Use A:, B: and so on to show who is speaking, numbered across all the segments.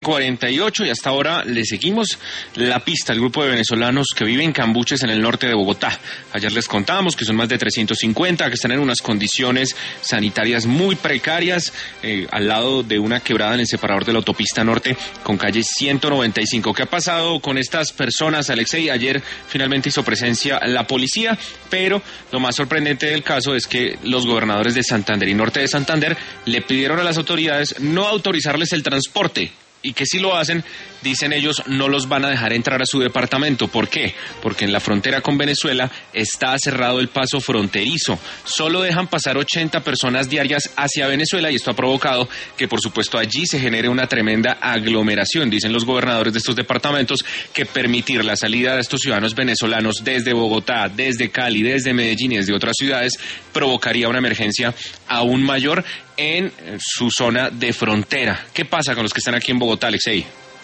A: 48 y hasta ahora le seguimos la pista al grupo de venezolanos que viven en Cambuches en el norte de Bogotá. Ayer les contábamos que son más de 350, que están en unas condiciones sanitarias muy precarias, al lado de una quebrada en el separador de la autopista norte con calle 195. ¿Qué ha pasado con estas personas, Alexei? Ayer finalmente hizo presencia la policía, pero lo más sorprendente del caso es que los gobernadores de Santander y norte de Santander le pidieron a las autoridades no autorizarles el transporte. Y que si lo hacen, dicen ellos, no los van a dejar entrar a su departamento. ¿Por qué? Porque en la frontera con Venezuela está cerrado el paso fronterizo. Solo dejan pasar 80 personas diarias hacia Venezuela y esto ha provocado que, por supuesto, allí se genere una tremenda aglomeración. Dicen los gobernadores de estos departamentos que permitir la salida de estos ciudadanos venezolanos desde Bogotá, desde Cali, desde Medellín y desde otras ciudades provocaría una emergencia aún mayor en su zona de frontera. ¿Qué pasa con los que están aquí en Bogotá, Alexei?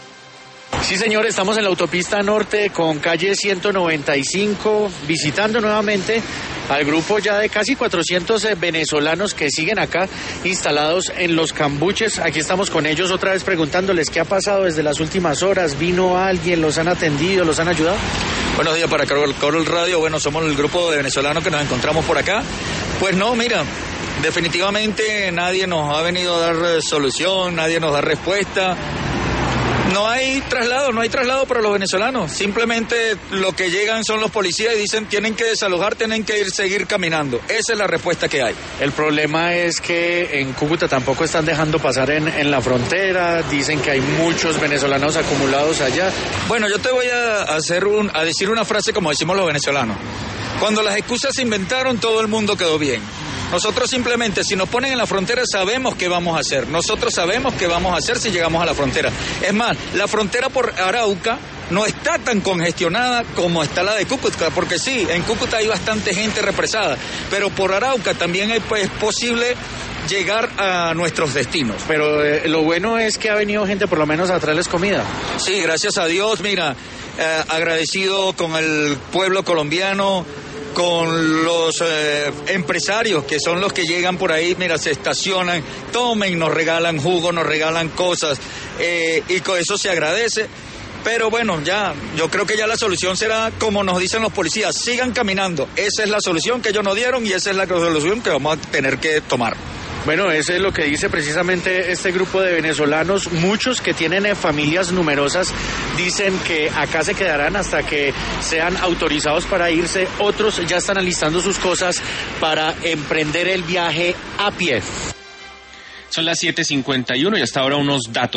B: Sí, señor, estamos en la autopista norte con calle 195, visitando nuevamente al grupo ya de casi 400 venezolanos que siguen acá instalados en los cambuches. Aquí estamos con ellos otra vez preguntándoles qué ha pasado desde las últimas horas. ¿Vino alguien? ¿Los han atendido? ¿Los han ayudado?
C: Buenos días para Carol Radio. Bueno, somos el grupo de venezolanos que nos encontramos por acá. Pues no, mira, definitivamente nadie nos ha venido a dar solución, nadie nos da respuesta. No hay traslado para los venezolanos. Simplemente lo que llegan son los policías y dicen tienen que desalojar, tienen que seguir caminando. Esa es la respuesta que hay.
B: El problema es que en Cúcuta tampoco están dejando pasar en la frontera. Dicen que hay muchos venezolanos acumulados allá.
C: Bueno, yo te voy a decir una frase como decimos los venezolanos. Cuando las excusas se inventaron, todo el mundo quedó bien. Nosotros simplemente, si nos ponen en la frontera, sabemos qué vamos a hacer. Nosotros sabemos qué vamos a hacer si llegamos a la frontera. Es más, la frontera por Arauca no está tan congestionada como está la de Cúcuta, porque sí, en Cúcuta hay bastante gente represada, pero por Arauca también es posible llegar a nuestros destinos.
B: Pero lo bueno es que ha venido gente por lo menos a traerles comida.
C: Sí, gracias a Dios, mira, agradecido con el pueblo colombiano, con los empresarios que son los que llegan por ahí, mira, se estacionan, tomen, nos regalan jugo, nos regalan cosas, y con eso se agradece. Pero bueno, ya, yo creo que ya la solución será como nos dicen los policías, sigan caminando. Esa es la solución que ellos nos dieron y esa es la solución que vamos a tener que tomar.
B: Bueno, eso es lo que dice precisamente este grupo de venezolanos. Muchos que tienen familias numerosas dicen que acá se quedarán hasta que sean autorizados para irse. Otros ya están alistando sus cosas para emprender el viaje a pie.
A: Son las 7:51 y hasta ahora unos datos.